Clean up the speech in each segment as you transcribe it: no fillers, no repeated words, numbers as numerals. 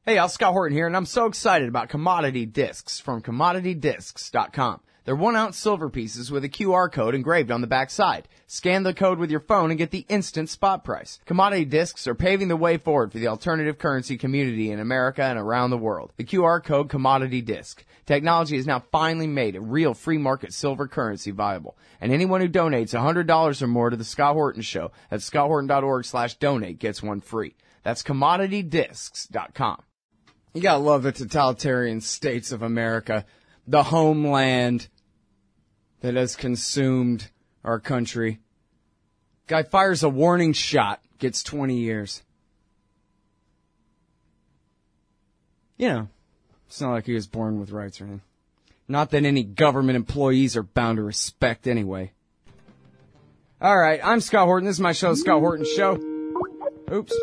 Hey, y'all, Scott Horton here, and I'm so excited about Commodity Discs from CommodityDiscs.com. They're 1-ounce silver pieces with a QR code engraved on the back side. Scan the code with your phone and get the instant spot price. Commodity Discs are paving the way forward for the alternative currency community in America and around the world. The QR code Commodity Disc. Technology has now finally made a real free market silver currency viable. And anyone who donates $100 or more to the Scott Horton Show at scotthorton.org/donate gets one free. That's CommodityDiscs.com. You gotta love the totalitarian states of America, the homeland that has consumed our country. Guy fires a warning shot, gets 20 years. You know, it's not like he was born with rights or anything. Not that any government employees are bound to respect anyway. Alright, I'm Scott Horton. This is my show, Scott Horton Show. Oops.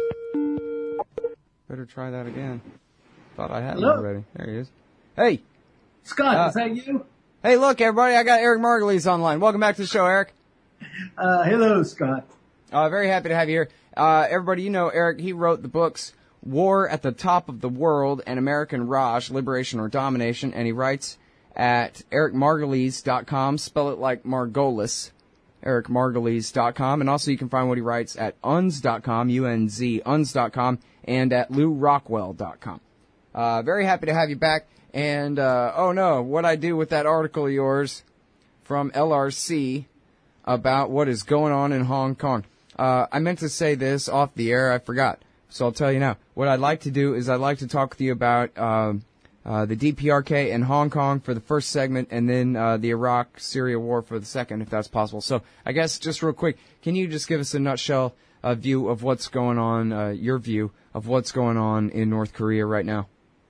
Better try that again. Thought I had him already. There he is. Hey. Scott, is that you? Hey, look, everybody. I got Eric Margulies online. Welcome back to the show, Eric. Hello, Scott. Very happy to have you here. Everybody, you know Eric. He wrote the books War at the Top of the World and American Raj, Liberation or Domination. And he writes at ericmargulies.com. Spell it like Margolis. ericmargulies.com. And also you can find what he writes at unz.com, U-N-Z, unz.com, and at lourockwell.com. Very happy to have you back. And, oh no, what I do with that article of yours from LRC about what is going on in Hong Kong. I meant to say this off the air. I forgot. So I'll tell you now. What I'd like to do is I'd like to talk with you about, the DPRK in Hong Kong for the first segment and then, the Iraq-Syria war for the second, if that's possible. So I guess just real quick, can you just give us a nutshell, view of what's going on, your view of what's going on in North Korea right now?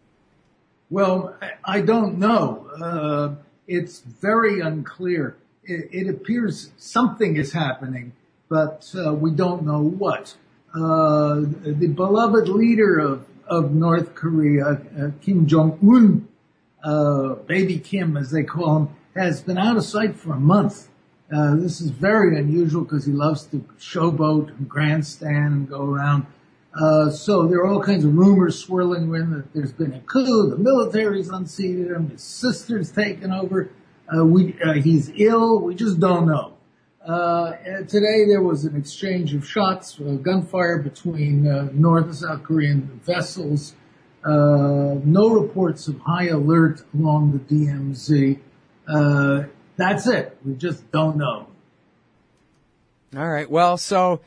Well, I don't know. It's very unclear. It appears something is happening, but we don't know what. The beloved leader of North Korea, Kim Jong-un, Baby Kim as they call him, has been out of sight for a month. This is very unusual because he loves to showboat and grandstand and go around. So there are all kinds of rumors swirling around that there's been a coup, the military's unseated him, his sister's taken over, he's ill, we just don't know. And today there was an exchange of shots, gunfire between North and South Korean vessels, no reports of high alert along the DMZ. That's it, we just don't know. All right, well, so,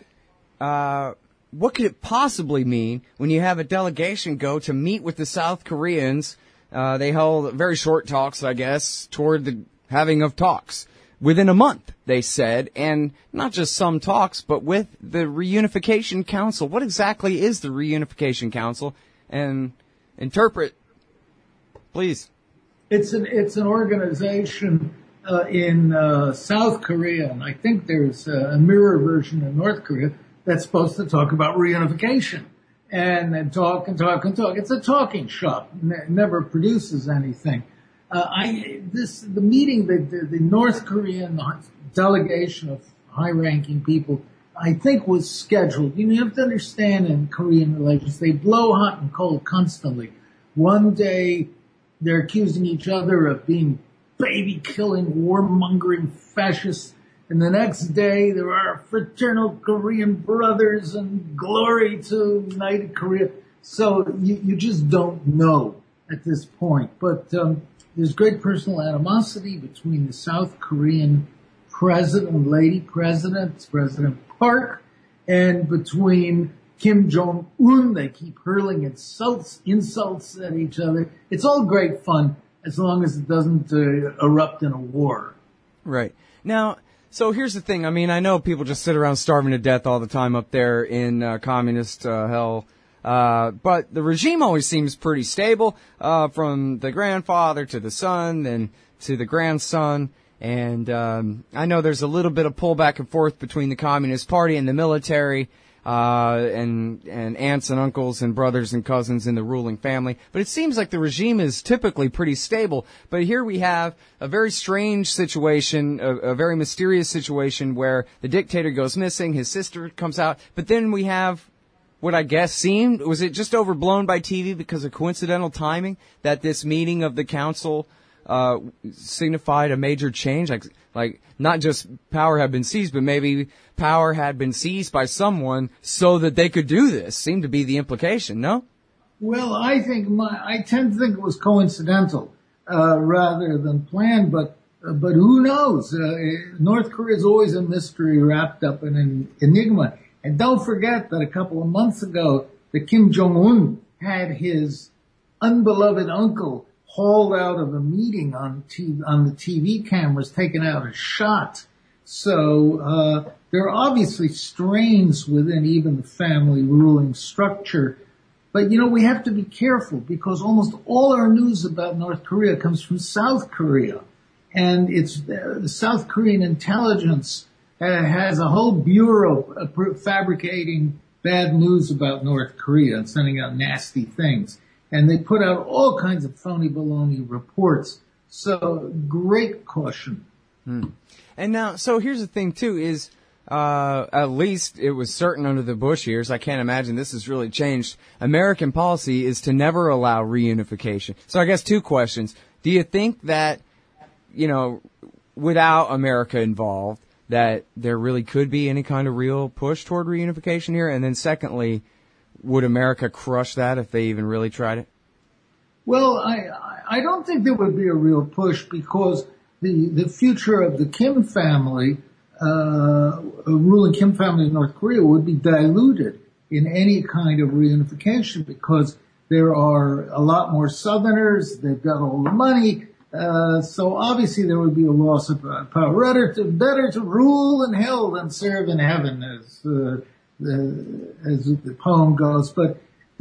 what could it possibly mean when you have a delegation go to meet with the South Koreans? They held very short talks, I guess, toward the having of talks within a month, they said, and not just some talks, but with the Reunification Council. What exactly is the Reunification Council? And interpret, please. It's an organization in South Korea, and I think there's a mirror version in North Korea that's supposed to talk about reunification and then talk and talk and talk. It's a talking shop. It never produces anything. The meeting, the North Korean delegation of high-ranking people, I think was scheduled. You have to understand in Korean relations, they blow hot and cold constantly. One day they're accusing each other of being baby-killing, warmongering fascists. And the next day, there are fraternal Korean brothers and glory to United Korea. So you just don't know at this point. But there's great personal animosity between the South Korean president and lady president, President Park, and between Kim Jong-un. They keep hurling insults at each other. It's all great fun as long as it doesn't erupt in a war. Right. Now, so here's the thing. I mean, I know people just sit around starving to death all the time up there in communist hell. But the regime always seems pretty stable, from the grandfather to the son, then to the grandson. And I know there's a little bit of pull back and forth between the Communist Party and the military, and aunts and uncles and brothers and cousins in the ruling family. But it seems like the regime is typically pretty stable. But here we have a very strange situation, a very mysterious situation where the dictator goes missing, his sister comes out, but then we have what I guess seemed, was it just overblown by TV because of coincidental timing that this meeting of the council signified a major change? Like not just power had been seized, but maybe power had been seized by someone so that they could do this. Seemed to be the implication, no? Well, I tend to think it was coincidental rather than planned, but who knows? North Korea is always a mystery wrapped up in an enigma. And don't forget that a couple of months ago, the Kim Jong-un had his unbeloved uncle hauled out of a meeting on the TV cameras, taken out as shot. So there are obviously strains within even the family ruling structure. But, we have to be careful because almost all our news about North Korea comes from South Korea. And it's the South Korean intelligence has a whole bureau fabricating bad news about North Korea and sending out nasty things. And they put out all kinds of phony baloney reports. So great caution. And now, so here's the thing too, is at least it was certain under the Bush years, I can't imagine this has really changed. American policy is to never allow reunification. So I guess two questions. Do you think that, without America involved, that there really could be any kind of real push toward reunification here? And then secondly, would America crush that if they even really tried it? Well, I don't think there would be a real push because the future of the Kim family, ruling Kim family in North Korea would be diluted in any kind of reunification because there are a lot more Southerners, they've got all the money, so obviously there would be a loss of power. Better to rule in hell than serve in heaven, as the poem goes. But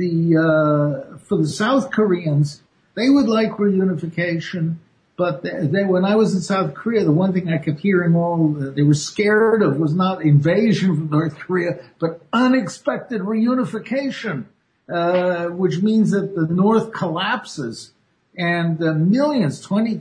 for the South Koreans, they would like reunification. But when I was in South Korea, the one thing I kept hearing they were scared of was not invasion from North Korea, but unexpected reunification, which means that the North collapses and millions,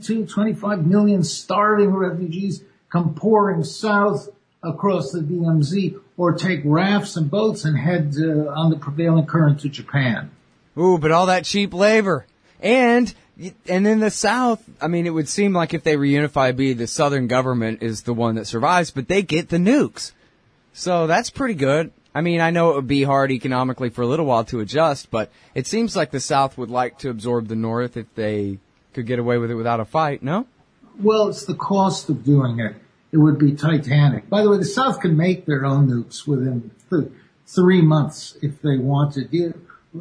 25 million starving refugees come pouring south across the DMZ or take rafts and boats and head on the prevailing current to Japan. Ooh, but all that cheap labor. And in the South, I mean, it would seem like if they reunify, the Southern government is the one that survives, but they get the nukes. So that's pretty good. I mean, I know it would be hard economically for a little while to adjust, but it seems like the South would like to absorb the North if they could get away with it without a fight, no? Well, it's the cost of doing it. It would be titanic. By the way, the South can make their own nukes within 3 months if they wanted. The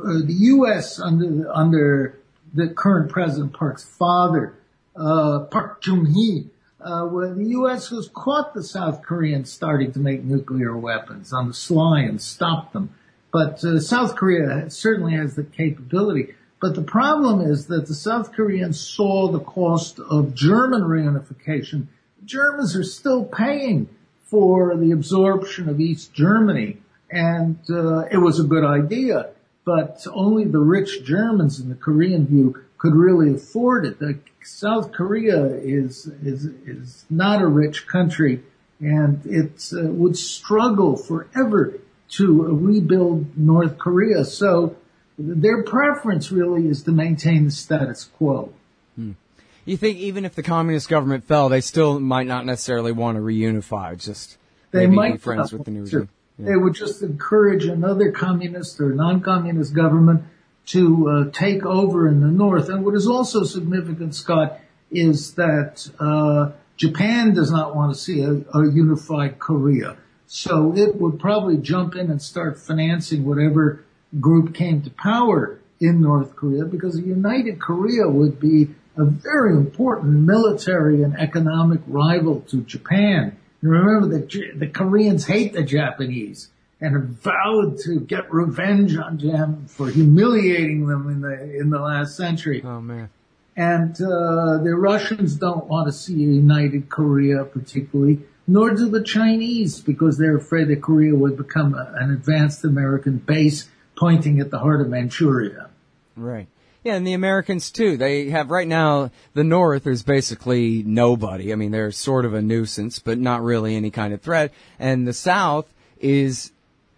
U.S. under the current President Park's father, Park Chung-hee, where the U.S. has caught the South Koreans starting to make nuclear weapons on the sly and stopped them. But South Korea certainly has the capability. But the problem is that the South Koreans saw the cost of German reunification. The Germans are still paying for the absorption of East Germany, and it was a good idea. But only the rich Germans in the Korean view could really afford it. South Korea is not a rich country, and it would struggle forever to rebuild North Korea. So their preference really is to maintain the status quo. You think even if the communist government fell, they still might not necessarily want to reunify, just they maybe might be friends with the new regime? Yeah. They would just encourage another communist or non-communist government to take over in the North. And what is also significant, Scott, is that Japan does not want to see a unified Korea. So it would probably jump in and start financing whatever group came to power in North Korea, because a united Korea would be a very important military and economic rival to Japan. And remember that the Koreans hate the Japanese and have vowed to get revenge on them for humiliating them in the last century. Oh man. And the Russians don't want to see a united Korea particularly, nor do the Chinese, because they're afraid that Korea would become an advanced American base pointing at the heart of Manchuria. Right. Yeah, and the Americans too. They have right now, the North is basically nobody. I mean, they're sort of a nuisance, but not really any kind of threat. And the South is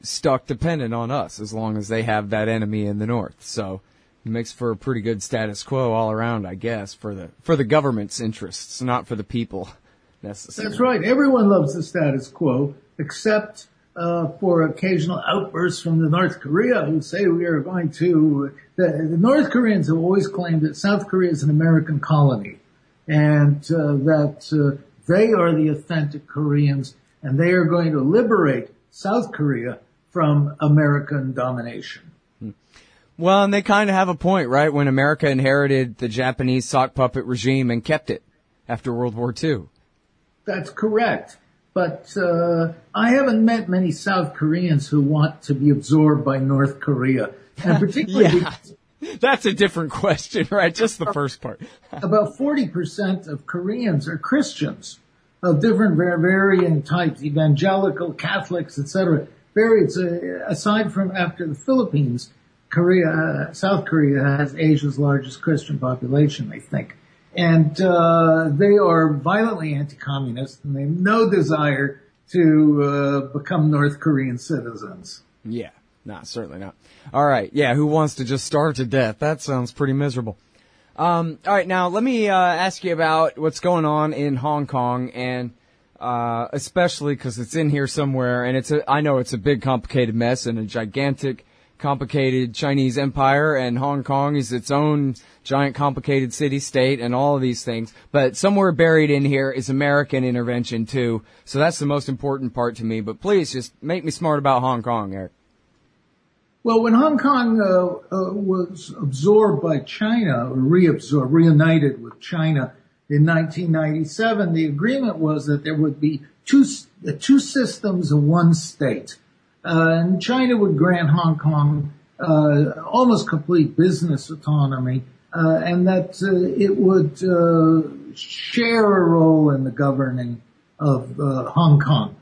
stuck dependent on us as long as they have that enemy in the north. So it makes for a pretty good status quo all around, I guess, for the government's interests, not for the people necessarily. That's right. Everyone loves the status quo, except for occasional outbursts from the North Korea who say we are going to. The North Koreans have always claimed that South Korea is an American colony, and that they are the authentic Koreans, and they are going to liberate South Korea from American domination. Well, and they kind of have a point, right? When America inherited the Japanese sock puppet regime and kept it after World War II. That's correct. But I haven't met many South Koreans who want to be absorbed by North Korea. And particularly yeah, that's a different question, right? Just the first part. About 40% of Koreans are Christians of different varying types, evangelical, Catholics, etc. Aside from after the Philippines, South Korea has Asia's largest Christian population, I think. And they are violently anti-communist, and they have no desire to become North Korean citizens. Yeah, no, certainly not. All right, yeah, who wants to just starve to death? That sounds pretty miserable. All right, now let me ask you about what's going on in Hong Kong, and especially because it's in here somewhere, and I know it's a big, complicated mess and a gigantic, complicated Chinese empire, and Hong Kong is its own giant, complicated city-state and all of these things. But somewhere buried in here is American intervention, too. So that's the most important part to me. But please, just make me smart about Hong Kong, Eric. Well, when Hong Kong was absorbed by China, or reunited with China in 1997, the agreement was that there would be two systems and one state. And China would grant Hong Kong almost complete business autonomy, and that it would share a role in the governing of Hong Kong.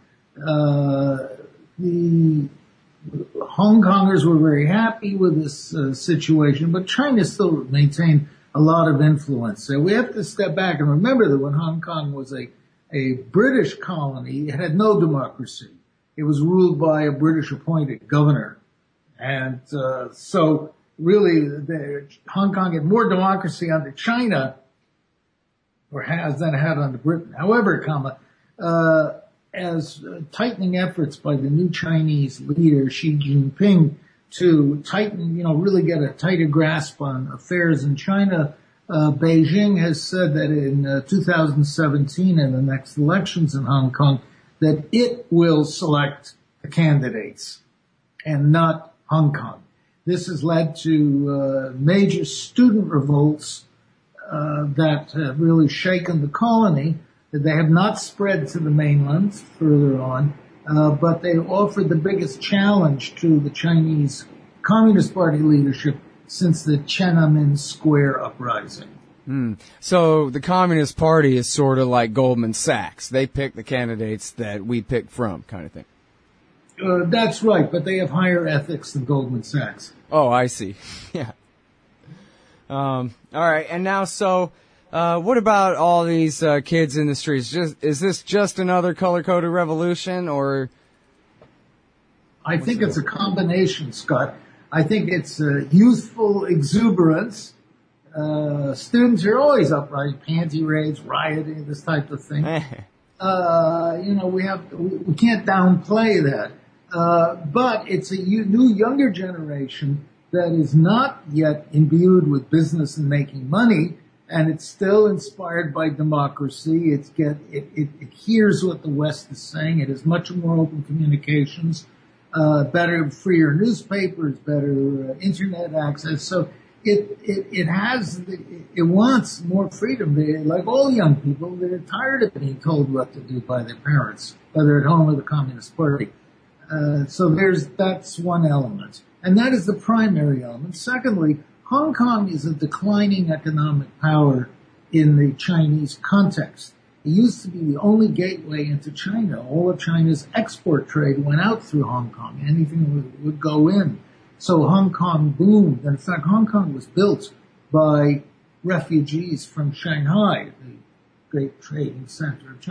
The Hong Kongers were very happy with this situation, but China still maintained a lot of influence. So we have to step back and remember that when Hong Kong was a British colony, it had no democracy. It was ruled by a British appointed governor. And so really Hong Kong had more democracy under China than it had under Britain. However, as tightening efforts by the new Chinese leader Xi Jinping to tighten, really get a tighter grasp on affairs in China, Beijing has said that in 2017 in the next elections in Hong Kong, that it will select the candidates and not Hong Kong. This has led to major student revolts that have really shaken the colony. They have not spread to the mainland further on, but they offered the biggest challenge to the Chinese Communist Party leadership since the Tiananmen Square uprising. So the Communist Party is sort of like Goldman Sachs. They pick the candidates that we pick from, kind of thing. That's right, but they have higher ethics than Goldman Sachs. Oh, I see. Yeah. All right, and now, so what about all these kids in the streets? Is this just another color-coded revolution, or? I think it's a combination, Scott. I think it's youthful exuberance. Students are always upright, panty raids, rioting, this type of thing. We can't downplay that. But it's a new younger generation that is not yet imbued with business and making money, and it's still inspired by democracy. It hears what the West is saying. It has much more open communications, better, freer newspapers, better internet access. So it wants more freedom. Like all young people, they're tired of being told what to do by their parents, whether at home or the Communist Party. So that's one element. And that is the primary element. Secondly, Hong Kong is a declining economic power in the Chinese context. It used to be the only gateway into China. All of China's export trade went out through Hong Kong. Anything would go in. So Hong Kong boomed. And in fact, Hong Kong was built by refugees from Shanghai, the great trading center of China.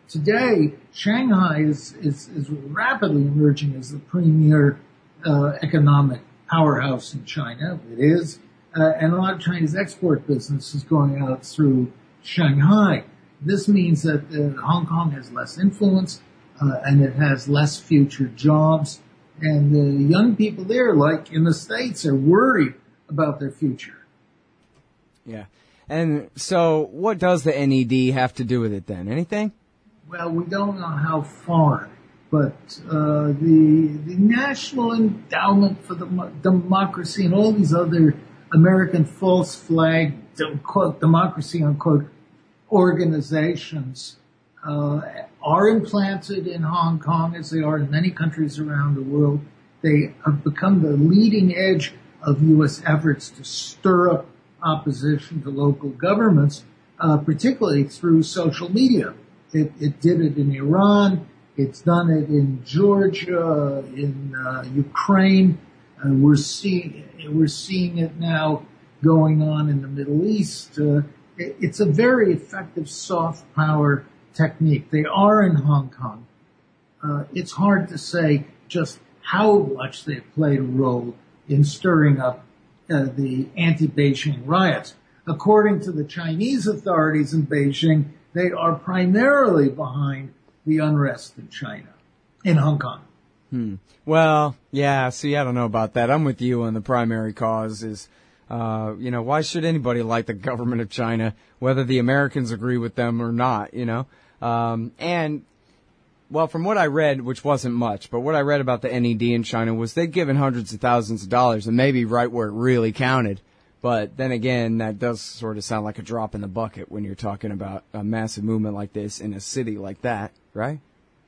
today, Shanghai is rapidly emerging as the premier economic powerhouse in China. It is. And a lot of China's export business is going out through Shanghai. This means that Hong Kong has less influence, and it has less future jobs. And the young people there, like in the States, are worried about their future. Yeah. And so what does the NED have to do with it then? Anything? Well, we don't know how far, but the National Endowment for Democracy and all these other American false flag, quote, democracy, unquote, organizations are implanted in Hong Kong, as they are in many countries around the world. They have become the leading edge of U.S. efforts to stir up opposition to local governments, particularly through social media. It did it in Iran. It's done it in Georgia, in Ukraine. We're seeing it now going on in the Middle East. It's a very effective soft power technique. They are in Hong Kong. It's hard to say just how much they've played a role in stirring up the anti-Beijing riots. According to the Chinese authorities in Beijing, they are primarily behind the unrest in China, in Hong Kong. Well, yeah, see, I don't know about that. I'm with you on the primary cause is, why should anybody like the government of China, whether the Americans agree with them or not, well, from what I read, which wasn't much, but what I read about the NED in China was they'd given hundreds of thousands of dollars and maybe right where it really counted. But then again, that does sort of sound like a drop in the bucket when you're talking about a massive movement like this in a city like that, right?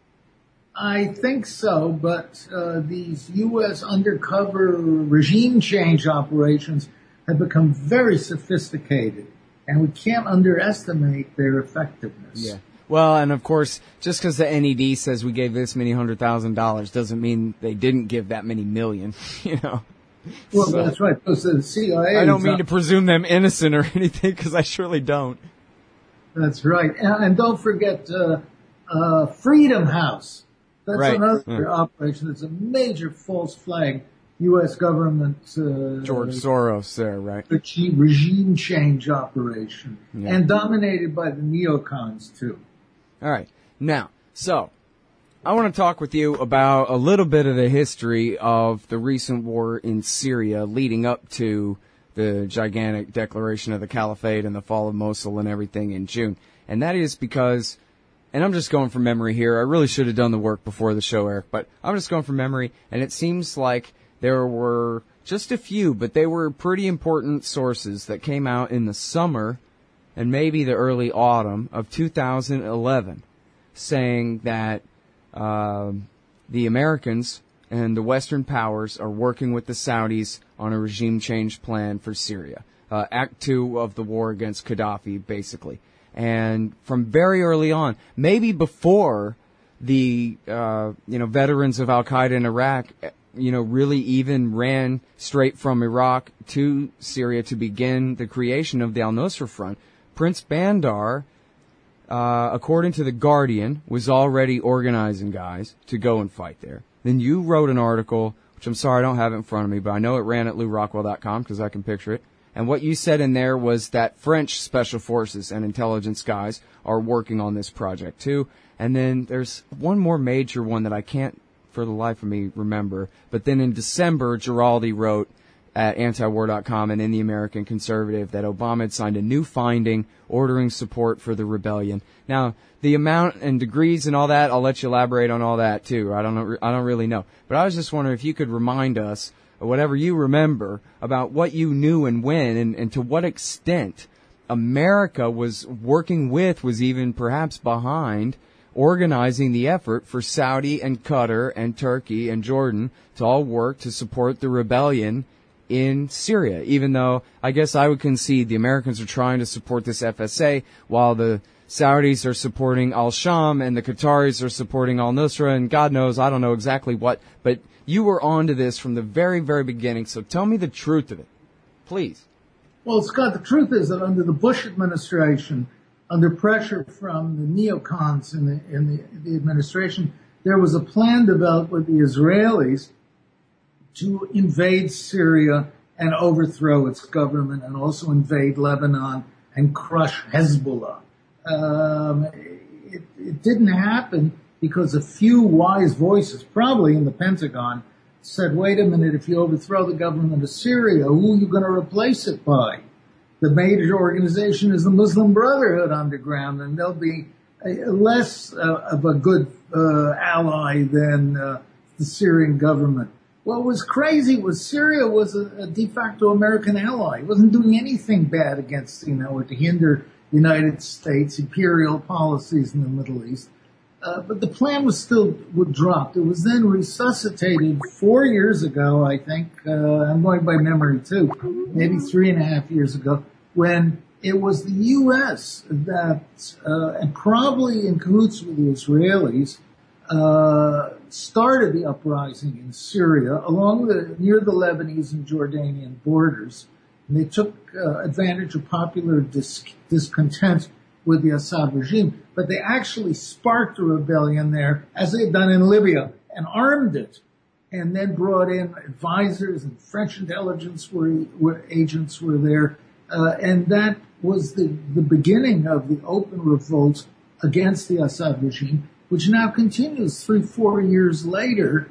I think so, but these U.S. undercover regime change operations have become very sophisticated, and we can't underestimate their effectiveness. Yeah. Well, and of course, just because the NED says we gave this many $100,000 doesn't mean they didn't give that many million, Well, so, that's right. Because the CIA. I don't mean to presume them innocent or anything, because I surely don't. That's right. And don't forget Freedom House. That's right. Another operation. It's a major false flag U.S. government. George Soros there, right? Regime change operation. Yeah. And dominated by the neocons, too. All right. Now, so I want to talk with you about a little bit of the history of the recent war in Syria leading up to the gigantic declaration of the caliphate and the fall of Mosul and everything in June. And that is because, and I'm just going from memory here, I really should have done the work before the show, Eric, but I'm just going from memory, and it seems like there were just a few, but they were pretty important sources that came out in the summer and maybe the early autumn of 2011 saying that the Americans and the Western powers are working with the Saudis on a regime change plan for Syria. Act 2 of the war against Gaddafi, basically. And from very early on, maybe before the, veterans of Al-Qaeda in Iraq, really even ran straight from Iraq to Syria to begin the creation of the Al-Nusra Front, Prince Bandar, according to The Guardian, was already organizing guys to go and fight there. Then you wrote an article, which I'm sorry I don't have it in front of me, but I know it ran at LouRockwell.com because I can picture it. And what you said in there was that French special forces and intelligence guys are working on this project too. And then there's one more major one that I can't for the life of me remember. But then in December, Giraldi wrote at antiwar.com and in the American Conservative that Obama had signed a new finding ordering support for the rebellion. Now, the amount and degrees and all that, I'll let you elaborate on all that too. I don't really know. But I was just wondering if you could remind us, or whatever you remember, about what you knew and when, and to what extent America was working with, was even perhaps behind, organizing the effort for Saudi and Qatar and Turkey and Jordan to all work to support the rebellion in Syria, even though I guess I would concede the Americans are trying to support this FSA while the Saudis are supporting al-Sham and the Qataris are supporting al-Nusra and God knows, I don't know exactly what, but you were onto this from the very, very beginning, so tell me the truth of it, please. Well, Scott, the truth is that under the Bush administration, under pressure from the neocons in the administration, there was a plan developed with the Israelis to invade Syria and overthrow its government, and also invade Lebanon and crush Hezbollah. It didn't happen because a few wise voices, probably in the Pentagon, said, wait a minute, if you overthrow the government of Syria, who are you going to replace it by? The major organization is the Muslim Brotherhood underground, and they'll be less of a good ally than the Syrian government. What was crazy was Syria was a de facto American ally. It wasn't doing anything bad against, or to hinder the United States imperial policies in the Middle East. But the plan was still dropped. It was then resuscitated 4 years ago, I think. I'm going by memory too. Maybe 3.5 years ago, when it was the U.S. that, and probably in cahoots with the Israelis, started the uprising in Syria near the Lebanese and Jordanian borders. And they took advantage of popular discontent with the Assad regime, but they actually sparked a rebellion there, as they had done in Libya, and armed it, and then brought in advisors, and French intelligence agents were there, and that was the beginning of the open revolt against the Assad regime, which now continues 3-4 years later.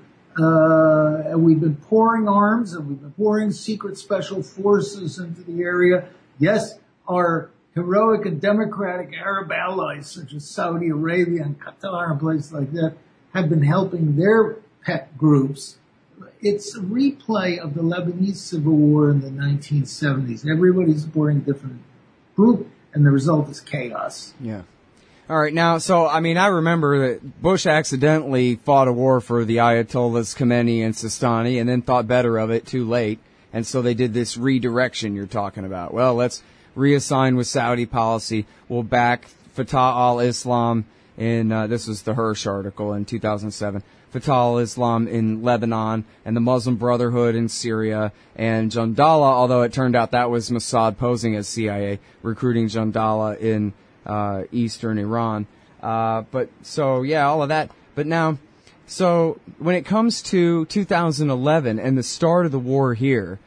And we've been pouring arms, and we've been pouring secret special forces into the area. Yes, our heroic and democratic Arab allies, such as Saudi Arabia and Qatar and places like that, have been helping their pet groups. It's a replay of the Lebanese civil war in the 1970s. Everybody's supporting a different group, and the result is chaos. Yeah. All right. Now, I remember that Bush accidentally fought a war for the Ayatollahs Khomeini and Sistani, and then thought better of it too late. And so they did this redirection you're talking about. Well, let's reassign with Saudi policy. We'll back Fatah al-Islam in, this was the Hirsch article in 2007, Fatah al-Islam in Lebanon, and the Muslim Brotherhood in Syria, and Jandala, although it turned out that was Mossad posing as CIA, recruiting Jandala in eastern Iran. All of that. But now, so when it comes to 2011 and the start of the war here,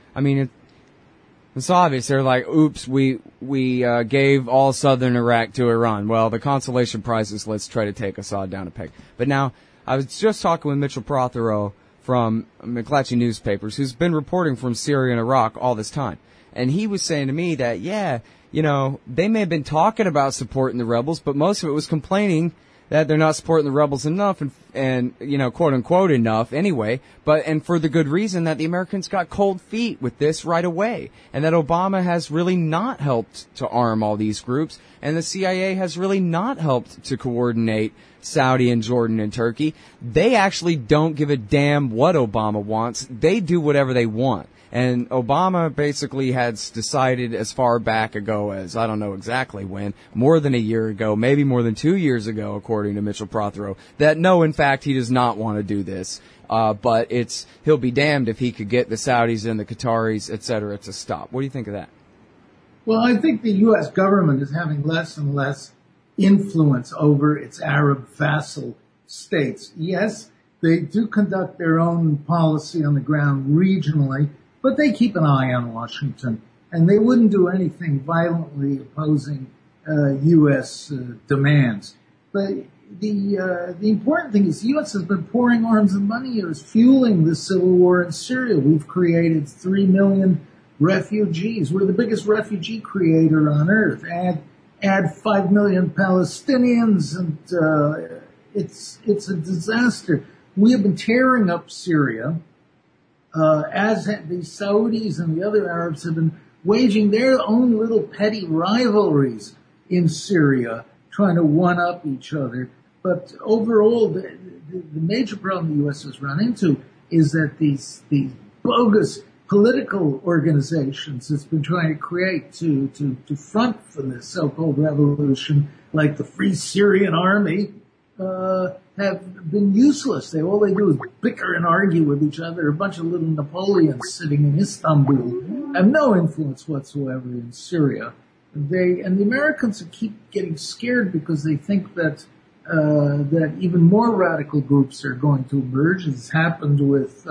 it's obvious. They're like, oops, we gave all southern Iraq to Iran. Well, the consolation prize is let's try to take Assad down a peg. But now, I was just talking with Mitchell Prothero from McClatchy Newspapers, who's been reporting from Syria and Iraq all this time. And he was saying to me that, they may have been talking about supporting the rebels, but most of it was complaining that they're not supporting the rebels enough and quote unquote enough anyway, and for the good reason that the Americans got cold feet with this right away, and that Obama has really not helped to arm all these groups, and the CIA has really not helped to coordinate Saudi and Jordan and Turkey. They actually don't give a damn what Obama wants. They do whatever they want. And Obama basically has decided as far back ago as, I don't know exactly when, more than a year ago, maybe more than 2 years ago, according to Mitchell Prothero, that no, in fact, he does not want to do this. But he'll be damned if he could get the Saudis and the Qataris, et cetera, to stop. What do you think of that? Well, I think the U.S. government is having less and less influence over its Arab vassal states. Yes, they do conduct their own policy on the ground regionally, but they keep an eye on Washington, and they wouldn't do anything violently opposing U.S. demands. But the important thing is the U.S. has been pouring arms and money here, is fueling the civil war in Syria. We've created 3 million refugees. We're the biggest refugee creator on earth. Add 5 million Palestinians, and it's a disaster. We have been tearing up Syria, as the Saudis and the other Arabs have been waging their own little petty rivalries in Syria, trying to one-up each other. But overall, the major problem the U.S. has run into is that these bogus political organizations it's been trying to create to front for this so-called revolution, like the Free Syrian Army, have been useless. All they do is bicker and argue with each other. A bunch of little Napoleons sitting in Istanbul have no influence whatsoever in Syria. the Americans keep getting scared because they think that that even more radical groups are going to emerge. It's happened with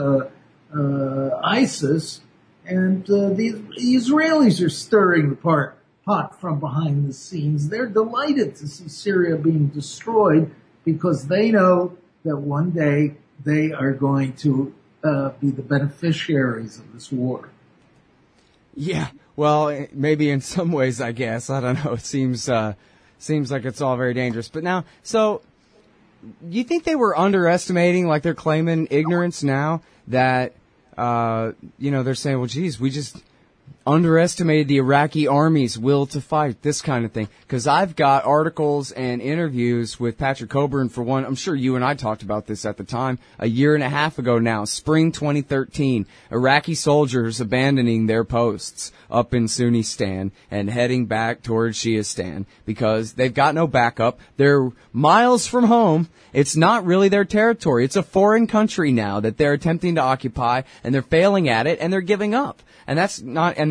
ISIS, and the Israelis are stirring the pot from behind the scenes. They're delighted to see Syria being destroyed because they know that one day they are going to be the beneficiaries of this war. Yeah, well, maybe in some ways, I guess. I don't know. It seems like it's all very dangerous. But now, so you think they were underestimating, like they're claiming ignorance now that, they're saying, well, geez, we just underestimated the Iraqi army's will to fight, this kind of thing. Because I've got articles and interviews with Patrick Coburn, for one. I'm sure you and I talked about this at the time, a year and a half ago now, spring 2013. Iraqi soldiers abandoning their posts up in Sunnistan and heading back towards Shiistan because they've got no backup. They're miles from home. It's not really their territory. It's a foreign country now that they're attempting to occupy, and they're failing at it, and they're giving up. And that's,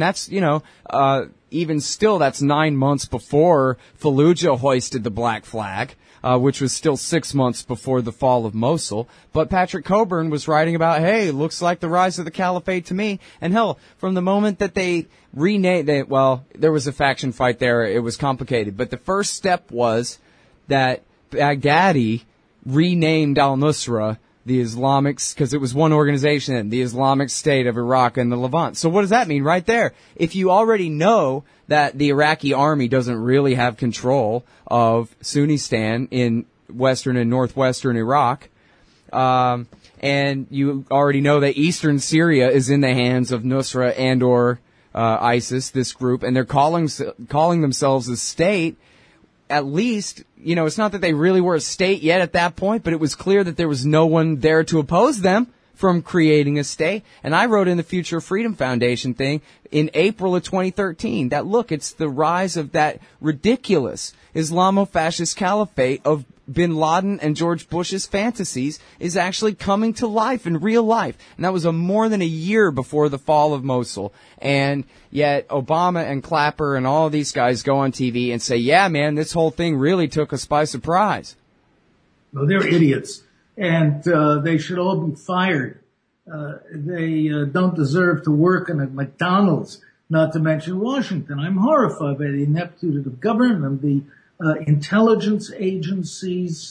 even still, that's 9 months before Fallujah hoisted the black flag, which was still 6 months before the fall of Mosul. But Patrick Coburn was writing about, hey, looks like the rise of the caliphate to me. And hell, from the moment that they renamed, there was a faction fight there. It was complicated. But the first step was that Baghdadi renamed al-Nusra the Islamics, because it was one organization, the Islamic State of Iraq and the Levant. So what does that mean right there? If you already know that the Iraqi army doesn't really have control of Sunnistan in western and northwestern Iraq, and you already know that eastern Syria is in the hands of Nusra and or ISIS, this group, and they're calling themselves a state, at least, it's not that they really were a state yet at that point, but it was clear that there was no one there to oppose them from creating a state. And I wrote in the Future Freedom Foundation thing in April of 2013 that, look, it's the rise of that ridiculous Islamo-fascist caliphate of Bin Laden and George Bush's fantasies is actually coming to life in real life. And that was more than a year before the fall of Mosul. And yet Obama and Clapper and all of these guys go on TV and say, yeah, man, this whole thing really took us by surprise. Well, they're idiots. And they should all be fired. They don't deserve to work in a McDonald's, not to mention Washington. I'm horrified by the ineptitude of the government and the intelligence agencies.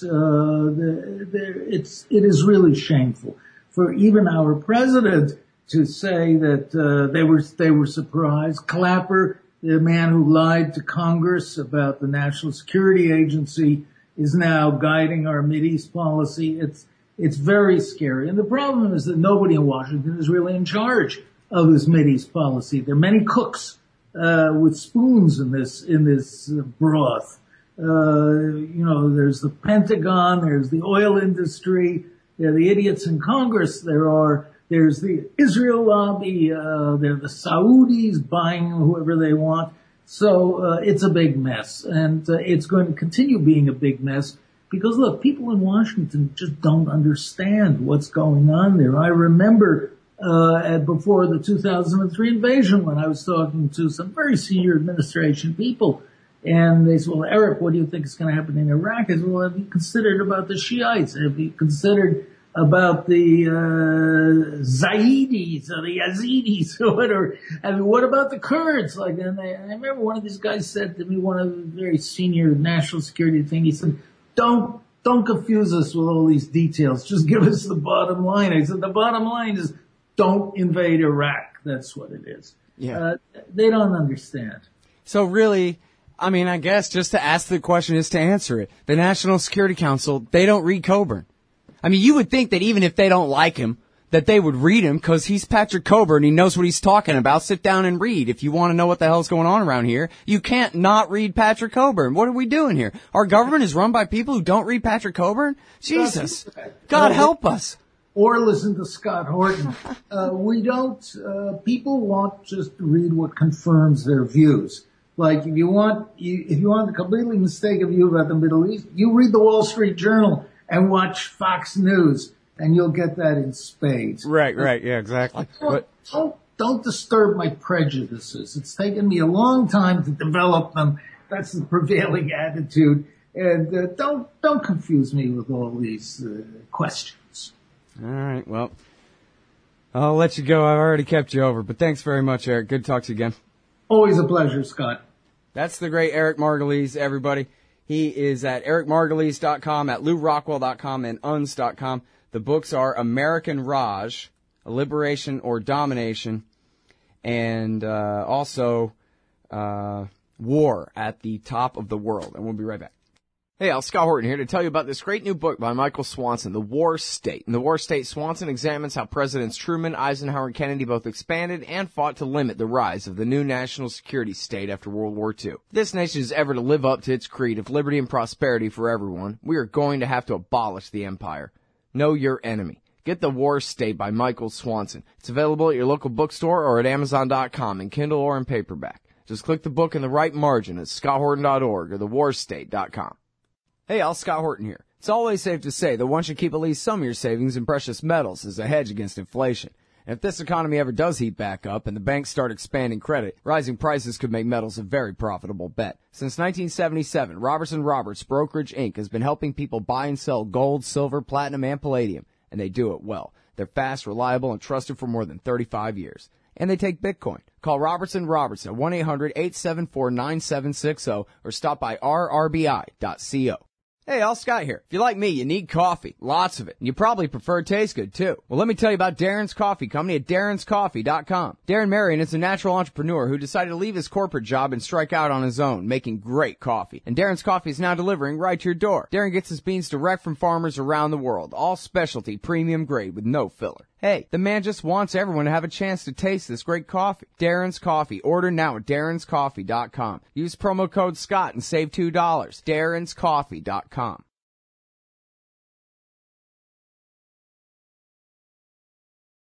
It is really shameful for even our president to say that they were surprised. Clapper, the man who lied to Congress about the National Security Agency, is now guiding our Mideast policy. It's very scary. And the problem is that nobody in Washington is really in charge of this Mideast policy. There are many cooks with spoons in this broth. There's the Pentagon, there's the oil industry, there are the idiots in Congress, there's the Israel lobby, there are the Saudis buying whoever they want. So it's a big mess, and it's going to continue being a big mess because, look, people in Washington just don't understand what's going on there. I remember before the 2003 invasion when I was talking to some very senior administration people, and they said, well, Eric, what do you think is going to happen in Iraq? I said, well, have you considered about the Shiites? Have you considered about the Zaidis or the Yazidis or whatever? I mean, what about the Kurds? I remember one of these guys said to me, one of the very senior national security thing, he said, don't confuse us with all these details. Just give us the bottom line. I said, the bottom line is don't invade Iraq. That's what it is. Yeah. They don't understand. So really, I mean, I guess just to ask the question is to answer it. The National Security Council, they don't read Coburn. I mean, you would think that even if they don't like him, that they would read him because he's Patrick Coburn. He knows what he's talking about. Sit down and read. If you want to know what the hell's going on around here, you can't not read Patrick Coburn. What are we doing here? Our government is run by people who don't read Patrick Coburn? Jesus. God help us. Or listen to Scott Horton. We don't, people want just to read what confirms their views. Like if you want a completely mistaken view about the Middle East, you read the Wall Street Journal and watch Fox News, and you'll get that in spades. Right, yeah, exactly. don't disturb my prejudices. It's taken me a long time to develop them. That's the prevailing attitude. And don't confuse me with all these questions. All right, well, I'll let you go. I've already kept you over, but thanks very much, Eric. Good to talk to you again. Always a pleasure, Scott. That's the great Eric Margulies, everybody. He is at ericmargulies.com, at lourockwell.com, and uns.com. The books are American Raj, Liberation or Domination, and also War at the Top of the World. And we'll be right back. Hey, Al, Scott Horton here to tell you about this great new book by Michael Swanson, The War State. In The War State, Swanson examines how Presidents Truman, Eisenhower, and Kennedy both expanded and fought to limit the rise of the new national security state after World War II. If this nation is ever to live up to its creed of liberty and prosperity for everyone, we are going to have to abolish the empire. Know your enemy. Get The War State by Michael Swanson. It's available at your local bookstore or at Amazon.com in Kindle or in paperback. Just click the book in the right margin at scotthorton.org or thewarstate.com. Hey, Al, Scott Horton here. It's always safe to say that one should keep at least some of your savings in precious metals as a hedge against inflation. And if this economy ever does heat back up and the banks start expanding credit, rising prices could make metals a very profitable bet. Since 1977, Robertson Roberts Brokerage Inc. has been helping people buy and sell gold, silver, platinum, and palladium, and they do it well. They're fast, reliable, and trusted for more than 35 years. And they take Bitcoin. Call Robertson Roberts at 1-800-874-9760 or stop by rrbi.co. Hey, Al, Scott here. If you're like me, you need coffee. Lots of it. And you probably prefer it tastes good, too. Well, let me tell you about Darren's Coffee Company at darrenscoffee.com. Darren Marion is a natural entrepreneur who decided to leave his corporate job and strike out on his own, making great coffee. And Darren's Coffee is now delivering right to your door. Darren gets his beans direct from farmers around the world. All specialty, premium grade with no filler. Hey, the man just wants everyone to have a chance to taste this great coffee. Darren's Coffee. Order now at darrenscoffee.com. Use promo code Scott and save $2. darrenscoffee.com.